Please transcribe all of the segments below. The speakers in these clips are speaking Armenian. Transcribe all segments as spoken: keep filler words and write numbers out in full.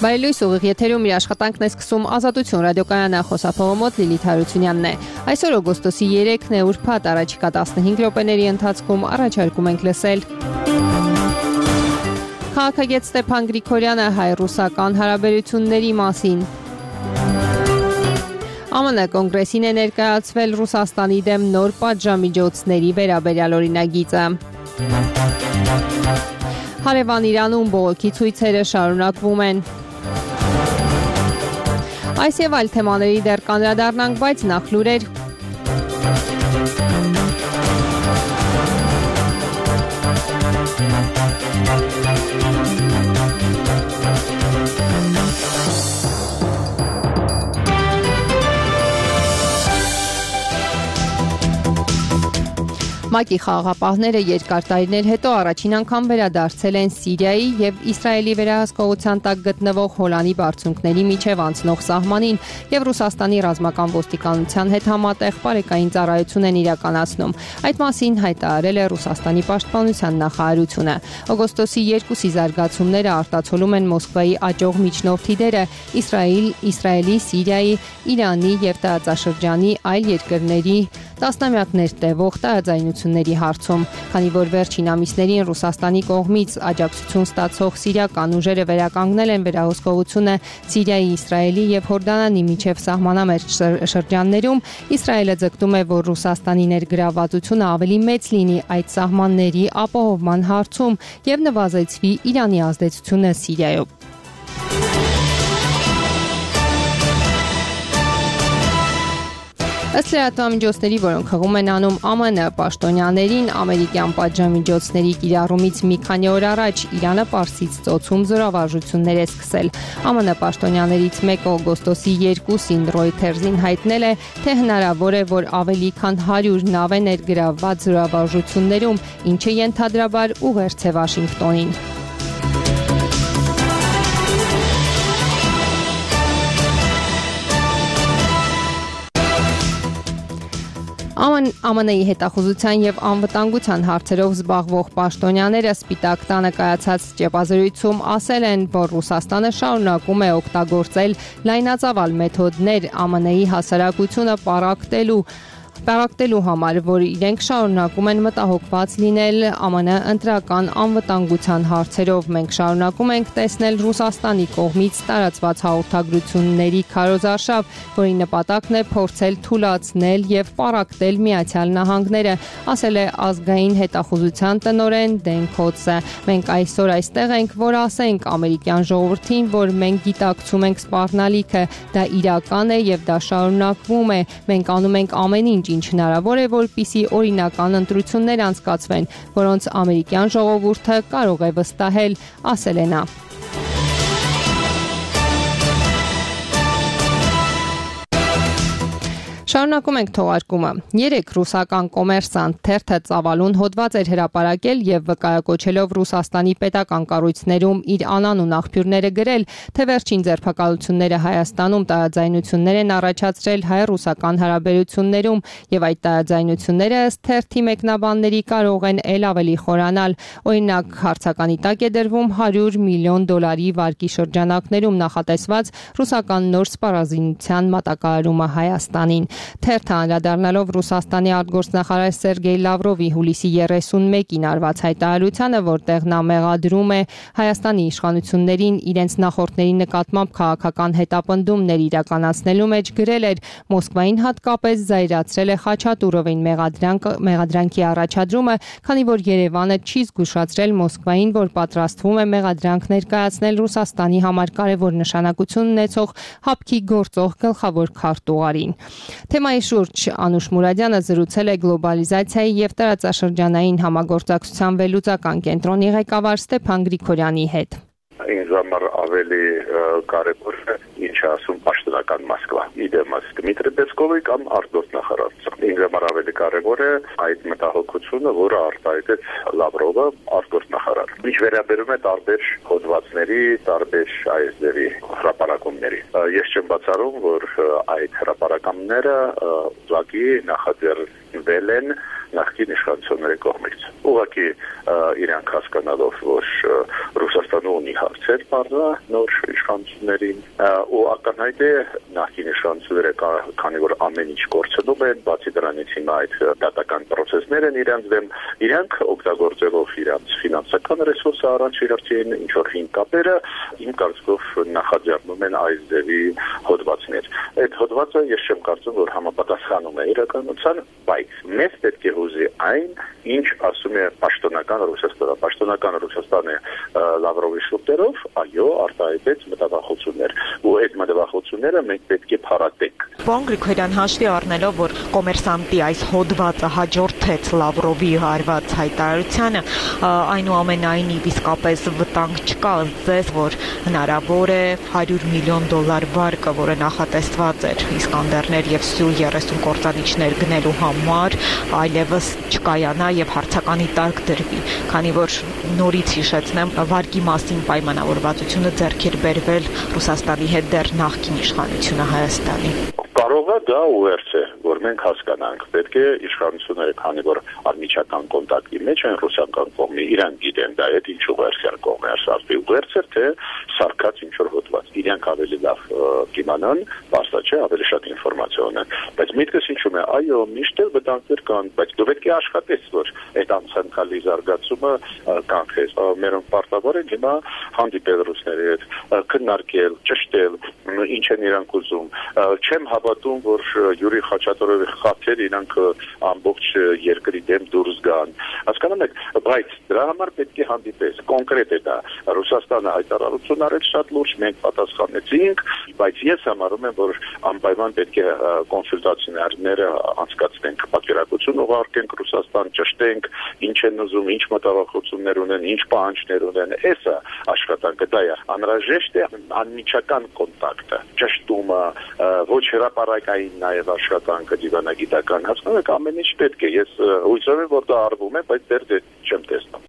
Բարելույս ուղիղ եթերում իր աշխատանքն է սկսում Ազատություն ռադիոկայանը, խոսափողը մոտ Լիլիթ Հարությունյանն է։ Այսօր օգոստոսի երեքն է, ուրբաթ, առաջիկա տասնհինգ րոպեների ընթացքում առաջարկում ենք լսել. Քաղաքագետ Ստեփան Գրիգորյանը հայ-ռուսական հարաբերությունների մասին։ ԱՄՆ կոնգրեսին է ներկայացվել Ռուսաստանի դեմ նոր պատժամիջոցների վերաբերյալ օրինագիծը։ Հարևան Իրանում բողոքի ցույցերը շարունակվում են։ Այս եւ այլ թեմաների դեռ կանդրադառնանք, բայց նախ լուրեր։ ՄԱԿ-ի խաղաղապահները երկար տարիներ հետո առաջին անգամ վերադարձել են Սիրիայի եւ Իսրայելի վերահսկողության տակ գտնվող Հոլանի բարձունքների միջև անցնող սահմանին եւ Ռուսաստանի ռազմական ոստիկանության հետ համատեղ բարեկային ծառայություն են իրականացնում։ Այդ մասին հայտարարել է Ռուսաստանի պաշտպանության նախարարությունը։ Օգոստոսի երկուսի զարգացումները արտացոլում են Մոսկվայի աճող միջնորդի դերը Իսրայել, Իսրայելի, Սիրիայի, Իրանի եւ տարածաշրջանի այլ երկրների տասնամյակներ տևող տարաձայնությունների հարցում, քանի որ վերջին ամիսներին Ռուսաստանի կողմից աջակցություն ստացող սիրիական ուժերը վերականգնել են վերահսկողությունը Սիրիայի, Իսրայելի եւ Հորդանանի միջև սահմանամերձ շրջաններում, Իսրայելը ձգտում է, որ Ռուսաստանի ներգրավվածությունը ավելի մեծ լինի այդ սահմանների ապահովման հարցում եւ նվազեցվի Իրանի ազդեցությունը Սիրիայում։ Ըստ լրատվամիջոցների, որոնք հղում են անում ԱՄՆ պաշտոնյաներին, ամերիկյան պատժամիջոցների կիրառումից մի քանի օր առաջ Իրանը Պարսից ծոցում զորավարժություններ է սկսել։ ԱՄՆ պաշտոնյաներից մեկը օգոստոսի երկուսին Reuters-ին հայտնել է, թե հնարավոր է, որ ավելի քան հարյուր նավ է ներգրավված զորավարժություններում, ինչը ենթադրաբար ուղերձ է Վաշինգտոնին։ ԱՄՆ-ի հետախուզության եւ անվտանգության հարցերով զբաղվող պաշտոնյաները Սպիտակ տանը կայացած ճեպազրույցում ասել են, որ Ռուսաստանը շարունակում է օգտագործել լայնածավալ մեթոդներ ԱՄՆ-ի հասարակությունը պառակտելու Պարակտելու համար, որ իրենք շարունակում են մտահոգված լինել ԱՄՆ ընտրական անվտանգության հարցերով։ Մենք շարունակում ենք տեսնել Ռուսաստանի կողմից տարածված հաղորդագրությունների քարոզարշավ, որի նպատակն է փորձել թուլացնել եւ պառակտել Միացյալ Նահանգները, ասել է ազգային հետախուզության տնօրեն Դեն Քոթսը։ Մենք այսօր այստեղ ենք, որ ասենք ամերիկյան ժողովրդին, որ մենք գիտակցում ենք սպառնալիքը, դա իրական է եւ դա շարունակվում է։ Մենք անում ենք ամեն ինչ ինչ հնարավոր է, որպիսի օրինական ընտրություններ անցկացվեն, որոնց ամերիկյան ժողովուրդը կարող է վստահել, ասել է նա։ Շարունակում ենք թողարկումը։ Երեք ռուսական կոմերսանտ թերթը ծավալուն հոդված էր հրապարակել եւ վկայակոչելով Ռուսաստանի պետական կառույցներում իր անանուն աղբյուրները գրել, թե վերջին ձերբակալությունները Հայաստանում տարաձայնություններ են առաջացրել հայ-ռուսական հարաբերություններում եւ այդ տարաձայնությունները ըստ թերթի մեկնաբանների կարող են ել ավելի խորանալ։ Օրինակ, հարցականի տակ է դրվում հարյուր միլիոն դոլարի վարկի շրջանակներում նախատեսված ռուսական նոր սպառազինության մատակարարումը Հայաստանին։ Թերթը անդրադառնալով Ռուսաստանի արտգործնախարար Սերգեյ Լավրովի հուլիսի երեսունմեկին արված հայտարարությանը, որտեղ նա մեղադրում է Հայաստանի իշխանություններին իրենց նախորդների նկատմամբ քաղաքական հետապնդումներ իրականացնելու մեջ, գրել էր. Մոսկվային հատկապես զայրացրել է Խաչատուրովին մեղադրանքի առաջադրումը, քանի որ Երևանը չի զգուշացրել Մոսկվային, որ պատրաստվում է մեղադրանք ներկայացնել Ռուսաստանի համար կարևոր նշանակություն ունեցող հապկի գործող գլխավոր քարտուղարին։ Թեմայի շուրջ Անուշ Մուրադյանը զրուցել է գլոբալիզացիայի եւ տարածաշրջանային համագործակցության վերլուծական կենտրոնի ղեկավար Ստեփան Գրիգորյանի հետ։ Ինձ համար ավելի կարևոր է, ինչ ասում պաշտոնական Մոսկվա։ Իդեմս Դմիտրի Պեսկովի կամ արտգործնախարարության։ Ինձ համար ավելի կարևոր է այդ մտահոգությունը, որը արտահայտեց Լավրովը, արտգործնախարար։ Ինչ վերաբերում է տարբեր հոդվածների, տարբեր այզերի հրապարակումների։ Ես չեմ բացառում, որ այդ հրապարակումները ուղղակի նախաձեռնվել են նախկին իշխանությունների կողմից։ Ուղղակի իրանք հասկանալով, որ Ռուսաստանը ունի հարցեր բարձր նոր իշխանություններին, ու ակնհայտ է նախկին իշխանությունները, քանի որ ամեն ինչ կորցնում են, բացի դրանից հիմա այդ դատական process-ներ են իրանք դեմ, իրանք օգտագործելով իրանք ֆինանսական ռեսուրսը առաջ իրացին, ինչ որ հին կապերը, իմ կարծիքով նախաձեռնում են այս ձևի հոդվածներ։ Այդ հոդվածը ես չեմ կարծում, որ համապատասխանում է իրականության, բայց մեզ պետք է հուզի այն, ինչ ասում է պաշտոնական Ռուսաստանը։ Պաշտոնական Ռուսաստանը Լավրովի շուրթերով, այո, արտահայտեց մտավախություններ, ու այդ մտավախությունները մենք պետք է փարատենք։ Պարոն Գրիգորյան, հաշվի առնելով, որ կոմերսանտի այս հոդվածը հաջորդեց Լավրովի հարված հայտարարությանը, այնուամենայնիվ իսկապես վտանգ չկա ձեզ, որ հնարավոր է հարյուր միլիոն դոլար վարկը, որը նախատեսված էր Իսկանդերներ եւ Սյու երեսուն կործանիչներ գնելու համար, այլևս չկայանա եւ հարցականի տակ դրվի, քանի որ նորից հիշեցնեմ, վարկի մասին պայմանավորվածությունը ձեռք էր բերվել Ռուսաստանի հետ դեռ նախկին իշխանությունը Հայաստանի։ Կարող է դա ուղերձ է, որ մենք հասկանանք, պետք է իշխանությունները, քանի որ անմիջական կոնտակտի մեջ են ռուսական կողմի, իրանք գիտեն դա այդ ինչ ուղերձ էր կողմի ասածի ուղերձ էր, թե սարքած ինչ որ հոդված, իրանք ավելի լավ կիմանան, բարձա չէ, ավելի շատ ինֆորմացիա ունեն, բայց միտքս ինչու՞մ է, այո, միշտ էլ վտանգներ կան, բայց դու պետք է աշխատես, որ այդ անցանկալի զարգացումը կանխես։ Մերոնք պարտավոր են հիմա հանդիպել ռուսների հետ, քննարկել, ճշտել, ինչ են իրանք ուզում։ Չեմ հավատում, որ Յուրի Խաչատուրովի խաթեր իրանք ամբողջ երկրի դեմ դուրս գան։ Հասկանում եք, բայց դրա համար պետք է հանդիպես, կոնկրետ է դա։ Ռուսաստանը հայտարարություն արեց շատ լուրջ, մենք պատասխանեցինք, բայց ես համարում եմ, որ անպայման պետք է կոնսուլտացիաները անցկացնենք, պատվիրակություն ուղարկենք Ռուսաստան, ճշտենք, ինչ են ուզում, ինչ մտավախություններ ունեն, ինչ պահանջներ ունեն։ Էսա աշխատանքը դա է։ Անհրաժեշտ է անմիջական կոնտակտը, ճշտումը, ոչ հրապարակային նաև աշխատանքը դիվանագիտական, հասկանում եք, ամեն ինչ պետք է։ Ես հույսով եմ, որ դա արվում է, բայց դեռ չեմ տեսնում։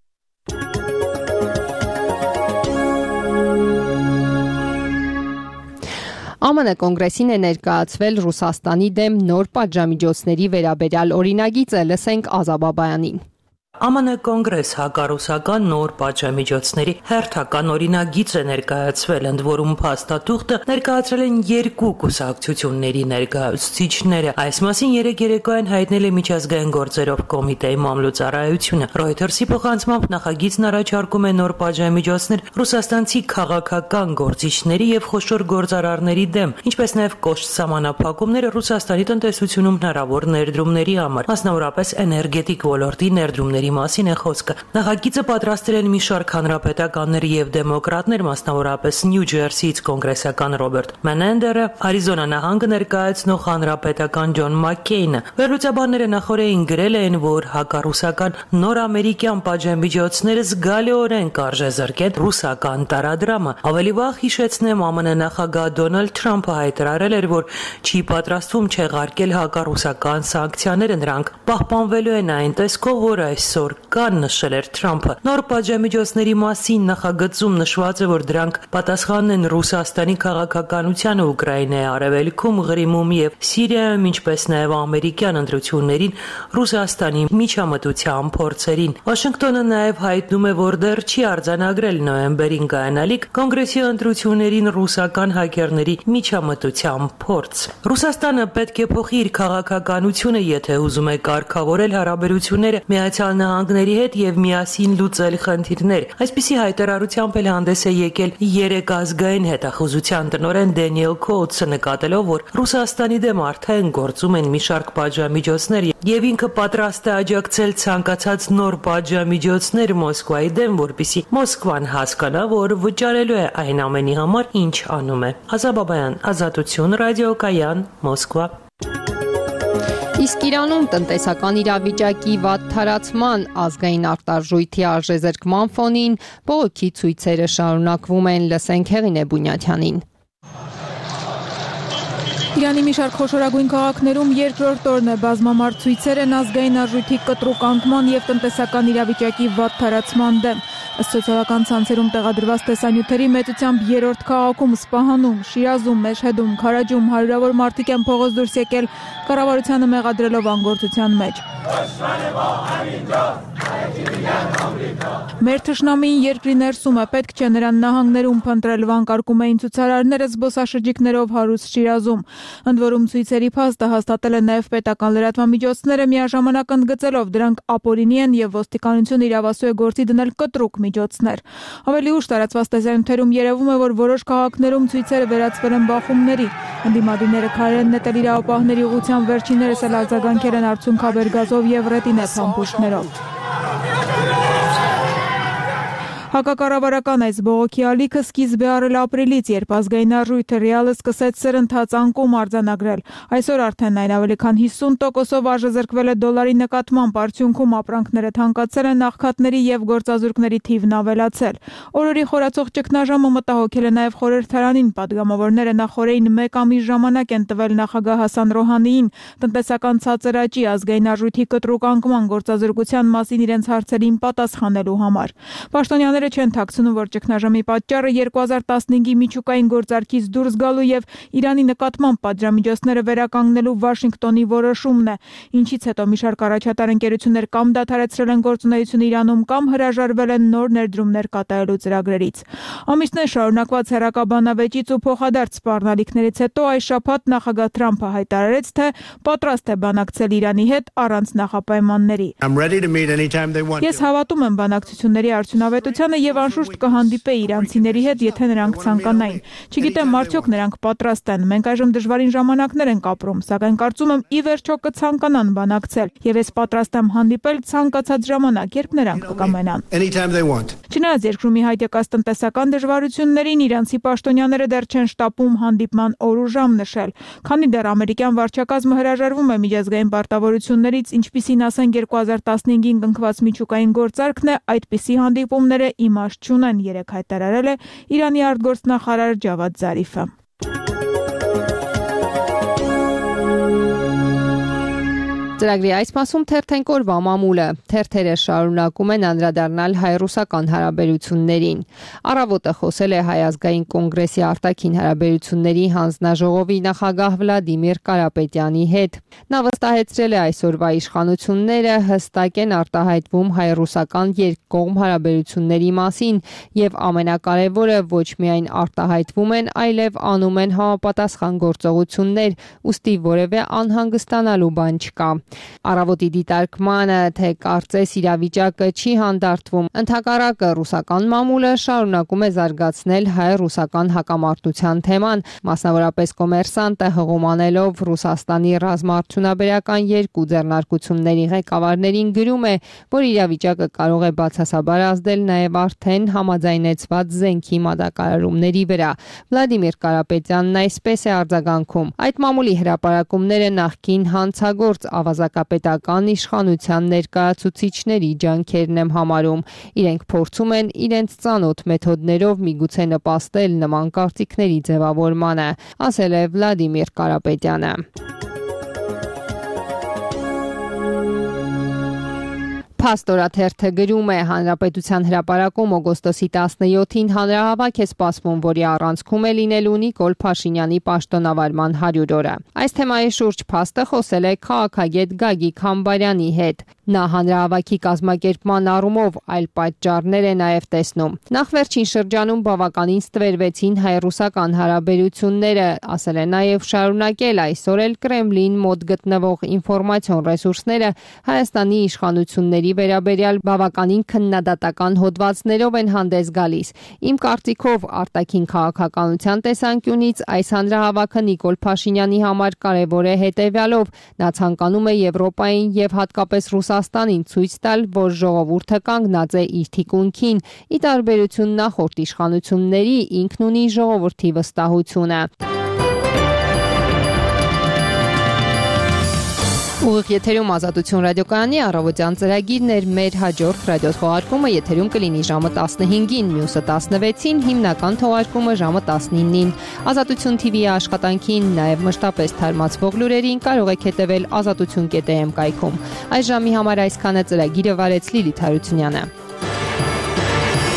ԱՄՆ կոնգրեսին է ներկայացվել Ռուսաստանի դեմ նոր պատժամիջոցների վերաբերյալ օրինագիծը, լսենք Ազա Բաբայանին։ ԱՄՆ կոնգրես հակառուսական նոր պատժամիջոցների հերթական օրինագիծ է ներկայացվել, ընդ որում փաստաթուղթը ներկայացրել են երկու կուսակցությունների ներկայացուցիչները։ Այս մասին երեկ երեկոյան հայտնել է միջազգային գործերով կոմիտեի մամլոյցարայությունը։ Reuters-ի փոխանցմամբ նախագիծն առաջարկում է նոր պատժամիջոցներ ռուսաստանցի քաղաքական գործիչների եւ խոշոր գործարարների դեմ, ինչպես նաեւ կոշտ սահմանափակումներ Ռուսաստանի տնտեսությունում հնարավոր ներդրումների համար, մասնավորապես էներգետիկ ոլորտի ներդրումների մասին է խոսքը։ Նախագիծը պատրաստել են մի շարք հանրապետականներ եւ դեմոկրատներ, մասնավորապես Նյու Ջերսիից կոնգրեսական Ռոբերտ Մենենդերը, Արիզոնա նահանգը ներկայացնող հանրապետական Ջոն Մաքքեյնը։ Վերլուծաբանները նախորդին գրել են, որ հակառուսական նոր ամերիկյան պատժամիջոցները զգալիորեն կարժե զրկեն ռուսական տարադրամը։ Ավելի վաղ հիշեցնեմ, ԱՄՆ նախագահ Դոնալդ Թրամփը հայտարարել էր, որ չի պատրաստվում չեղարկել հակառուսական սանկցիաները, նրանք պահպանվելու են այն տեսքով, որ այսօր կան, նշել էր Թրամփը։ Նոր պատժամիջոցների մասին նախագծում նշված է, որ դրանք պատասխանն են Ռուսաստանի քաղաքականությանը Ուկրաինայի արևելքում, Ղրիմում եւ Սիրիայում, ինչպես նաեւ ամերիկյան ընտրություններին, Ռուսաստանի միջամտության փորձերին։ Վաշինգտոնը նաեւ հայտնում է, որ դեռ չի արձանագրել նոյեմբերին կայանալիք կոնգրեսի ընտրություններին ռուսական հակերների միջամտության փորձ։ Ռուսաստանը պետք է փոխի իր քաղաքականությունը, եթե ուզում է կարգավորել հարաբերությունները Միացյալ Նահանգների հետ եւ միասին լուծել խնդիրներ։ Այսպիսի հայտարարությամբ էլ հանդես է եկել երեք ազգային հետախուզության տնօրեն Դենիել Քոուտսը, նկատելով, որ Ռուսաստանի դեմ արդեն գործում են մի շարք պատժամիջոցներ եւ ինքը պատրաստ է աջակցել ցանկացած նոր պատժամիջոցներ Մոսկվայի դեմ, որպեսզի Մոսկվան հասկանա, որ վճարելու է այն ամենի համար, ինչ անում է։ Ազա Բաբայան, Ազատություն, ռադիոկայան, Մոսկվա։ Իսկ Իրանում տնտեսական իրավիճակի վատ թարացման, ազգային արտարժույթի արժեզրկման ֆոնին բողոքի ցույցերը շարունակվում են, լսենք Հեղինե Բունյաթյանին։ Իրանի մի շարք խոշորագույն քաղաքներում երկրորդ օրն է բազմամարդ ցույցեր են ազգային արժույթի կտրուկ անկման եւ տնտեսական իրավիճակի վատ թարացման դեմ։ Ըստ սոցիալական ցանցերում տեղադրված տեսանյութերի մեծությամբ երրորդ քաղաքում Սպահանում, Շիրազում, Մեշհեդում, Քարաջում հարյուրավոր մարդիկ են փողոց դուրս եկել կառավարությանը մեղադրելով անգործության մեջ։ Մեր թշնամիին երկրի ներսում է, պետք չէ նրան նահանգներում փնտրել, վանկարկում էին ցուցարարները զբոսաշրջիկներով հարուստ Շիրազում։ Ընդ որում ցույցերի փաստը հաստատել է նաև պետական լրատվամիջոցները, միաժամանակ ընդգծելով դրանք ապօրինի են եւ ոստիկանությունը իրավասու է գործի դնել կտրուկ միջոցներ։ Ավելի ուշ տարածված տեսանյութերում երևում է, որ որոշ քաղաքներում ցույցերը վերածվել են բախումների։ Ընդդիմադիրները քարեր են նետել իրավապահների ուղղությամբ, վերջիններս էլ արձագանքել են արցունքաբեր գազով եւ ռետինե փամփուշտներով։ Հակակառավարական այս բողոքի ալիքը սկիզբ է առել ապրիլից, երբ ազգային արժույթը ռիալը սկսեց սրընթաց անկում արձանագրել։ Այսօր արդեն այն ավելի քան հիսուն տոկոսով արժեզրկվել է դոլարի նկատմամբ, արդյունքում ապրանքները թանկացել են, աղքատների եւ գործազուրկների թիվն ավելացել։ Օրորի խորացող ճգնաժամը մտահոգել է նաև խորհրդարանին, падգամավորները նախորդին մեկ ամիս ժամանակ են տվել նախագահ Հասան Ռոհանիին տնտեսական ցածր աճի, ազգային արժույթի կտրուկ անկման, գործազուրկության մասին իրենց հարցերին պատասխանելու համար։ Պաշտոնյաները չեն թաքցնում, որ ճգնաժամի պատճառը երկու հազար տասնհինգի միջուկային գործարքից դուրս գալու եւ Իրանի նկատմամբ պատժամիջոցները վերականգնելու Վաշինգտոնի որոշումն է, ինչից հետո մի շարք առաջատար ընկերություններ կամ դադարեցրել են գործունեությունը Իրանում, կամ հրաժարվել են նոր ներդրումներ կատարելու ծրագրերից։ Ամիսներ շարունակված հերակաբանավեճից ու փոխադարձ սպառնալիքներից հետո այս շաբաթ նախագահ Թրամփը հայտարարեց, թե պատրաստ է բանակցել Իրանի հետ առանց նախապայմանների։ Ես հավատում եմ բանակցությունների արդյունավետությանը եւ անշուշտ կհանդիպեի իրանցիների հետ, եթե նրանք ցանկանային։ Չգիտեմ, արդյոք նրանք պատրաստ են։ Մենք այժմ դժվարին ժամանակներ ենք ապրում, սակայն կարծում եմ ի վերջո կցանկանան բանակցել, եւ ես պատրաստ եմ հանդիպել ցանկացած ժամանակ, երբ նրանք կկամենան։ Չնայած երկրում ի հայտ եկած տնտեսական դժվարություններին, իրանցի պաշտոնյաները դեռ չեն շտապում հանդիպման օր ու ժամ նշել։ Քանի դեռ ամերիկյան վարչակազմը հրաժարվում է միջազգային պարտավորություններից, ինչպիսին ասենք երկու հազար տասնհինգին կնքված միջուկային գործարքն է, այդպիսի հանդիպումները իմաստ չունեն, երեկ հայտարարել է Իրանի արտգործնախարար Ջավադ Զարիֆը։ Ծրագրի այս մասում թերթենք օրվա մամուլը։ Թերթերը շարունակում են անդրադառնալ հայ-ռուսական հարաբերություններին։ Առավոտը խոսել է Հայ ազգային կոնգրեսի արտաքին հարաբերությունների հանձնաժողովի նախագահ Վլադիմիր Կարապետյանի հետ։ Նա վստահեցրել է այսօրվա իշխանությունները հստակ են արտահայտվում հայ-ռուսական երկկողմ հարաբերությունների մասին եւ ամենակարևորը ոչ միայն արտահայտվում են, այլև անում են համապատասխան գործողություններ, ուստի որևէ անհանգստանալու բան չկա։ Առավոտի դիտարկմանը, թե կարծես իրավիճակը չի հանդարտվում, ընդհակառակը ռուսական մամուլը շարունակում է զարգացնել հայ-ռուսական հակամարտության թեման, մասնավորապես Կոմերսանտը հղում անելով Ռուսաստանի ռազմաարդյունաբերական երկու ձեռնարկությունների ղեկավարներին գրում է, որ իրավիճակը կարող է բացասաբար ազդել նաև արդեն համաձայնեցված զենքի մատակարարումների վրա։ Վլադիմիր Կարապետյանն այսպես է արձագանքում. Այդ մամուլի հրապարակումները նախկին հանցագործ ավազակապետական իշխանության ներկայացուցիչների ջանքերն եմ համարում։ Իրենք փորձում են իրենց ծանոթ մեթոդներով միգուցե նպաստել նման կարծիքների ձևավորմանը, ասել է Վլադիմիր Կարապետյանը։ Փաստորաթերթը գրում է, Հանրապետության հրապարակում օգոստոսի տասնյոթին հանրահավաք է սպասվում, որի առանցքում է լինելու Նիկոլ Փաշինյանի պաշտոնավարման հարյուր օրը։ Այս թեմայի շուրջ փաստը խոսել է քաղաքագետ Գագիկ Համբարյանի հետ։ Նա հանրահավաքի կազմակերպման առումով այլ պատճառներ է նաև տեսնում։ Նախ վերջին շրջանում բավականին ստվերվեցին հայ-ռուսական հարաբերությունները, ասել է նաև շարունակել, այսօր էլ Կրեմլին մոտ գտնվող ինֆորմացիոն ռեսուրսները Հայաստանի իշխանությունների վերաբերյալ բավականին քննադատական հոդվածներով են հանդես գալիս։ Իմ կարծիքով արտաքին քաղաքականության տեսանկյունից այս հանրահավաքը Նիկոլ Փաշինյանի համար կարևոր է հետևյալով. նա ցանկանում է Եվրոպային եւ հատկապես Ռուսաստանին ցույց տալ, որ ժողովուրդը կանգնած է իր թիկունքին, ի տարբերություն նախորդ իշխանությունների, ինքն ունի ժողովրդի վստահությունը։ Ուղիղ եթերում Ազատություն ռադիոկայանի առավոտյան ծրագիրն էր, մեր հաջորդ ռադիոթողարկումը եթերում կլինի ժամը տասնհինգին, մյուսը տասնվեցին, հիմնական թողարկումը ժամը տասնինին։ Ազատություն թի վի-ի աշխատանքին, նաև մշտապես թարմացվող լուրերին կարող եք հետևել ազատություն կետ է էմ կայքում։ Այս ժամի համար այսքանը, ծրագիրը վարեց Լիլիթ Հարությունյանը։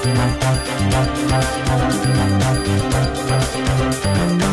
Thank you.